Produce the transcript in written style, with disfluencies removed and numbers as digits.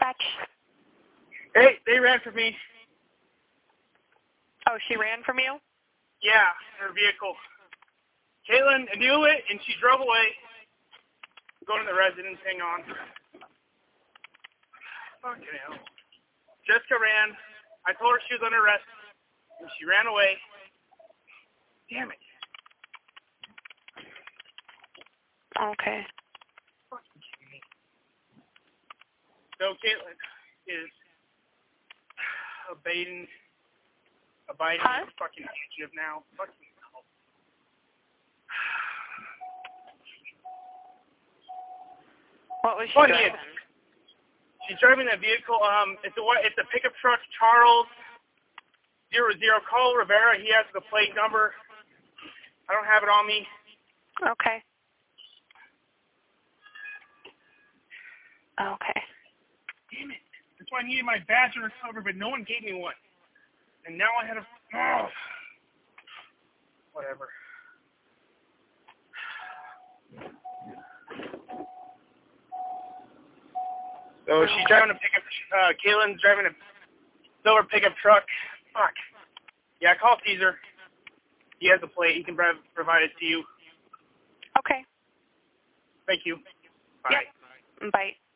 dispatch. Hey, they ran from me. Oh, she ran from you? Yeah, her vehicle. Caitlin knew it, and she drove away. Going to the residence, hang on. Fucking hell. Jessica ran. I told her she was under arrest, and she ran away. Damn it. Okay. Fucking kidding me. So Caitlin is abiding fucking fugitive now. Fucking hell. What was she Funny driving? She's driving a vehicle. It's a pickup truck. Charles 00. Call Rivera. He has the plate number. I don't have it on me. Okay. Okay. Damn it. That's why I needed my badge to recover, but no one gave me one. And now I had a... Oh. Whatever. So she's driving a pickup... Caitlin's driving a silver pickup truck. Fuck. Yeah, call Caesar. He has the plate. He can provide it to you. Okay. Thank you. Bye. Yep. Bye.